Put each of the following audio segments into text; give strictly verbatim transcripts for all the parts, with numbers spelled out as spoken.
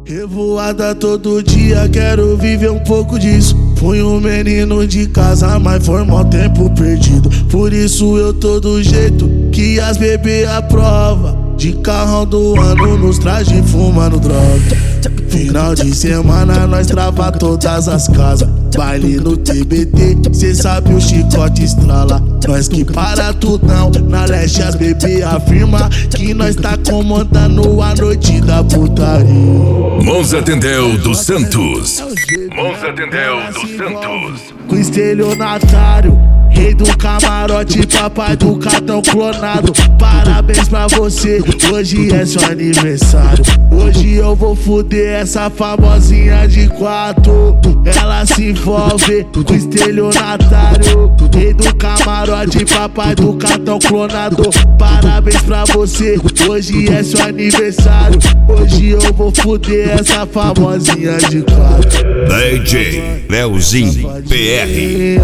Revoada todo dia, quero viver um pouco disso. Fui um menino de casa, mas foi mó tempo perdido. Por isso eu tô do jeito que as bebê aprova. De carrão do ano, nos traje fumando droga. Final de semana nós trava todas as casas. Baile no T B T, cê sabe o chicote estrala. Nós que para tudão, na leste as bebê afirma que nós tá comandando a noite da putaria. Monza Tendel dos Santos. Monza Tendel dos Santos. Com estelionatário, rei do camarote, papai do cartão clonado. Parabéns pra você, hoje é seu aniversário. Hoje eu vou fuder essa famosinha de quatro. Ela se envolve com estelionatário, rei do camarote, papai do cartão clonado. Parabéns pra você, hoje é seu aniversário. Hoje eu vou fuder essa famosinha de quatro. D J Leozinho P R.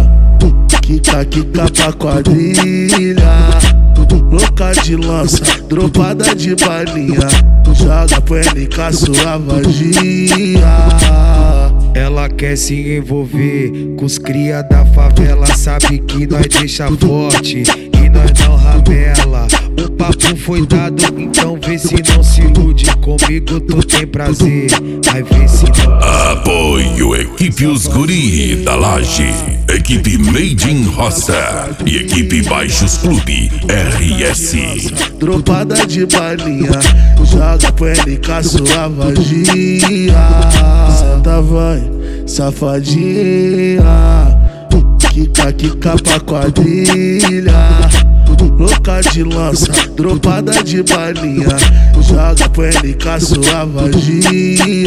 Kika, kika pra quadrilha, louca de lança, dropada de balinha. Joga pro N K sua vagia. Ela quer se envolver com os cria da favela. Sabe que nós deixa forte e nós não ramela. O papo foi dado, então vê se não se ilude. Comigo tu tem prazer, vai ver se não. Apoio Equipe Os Guri da Laje, Equipe Made in Roça e Equipe Baixos Clube R S. Dropada de balinha, joga pro N K sua vagia. Senta vai, safadinha, kika, kika pra quadrilha. Louca de lança, dropada de balinha, joga pro N K sua vagia.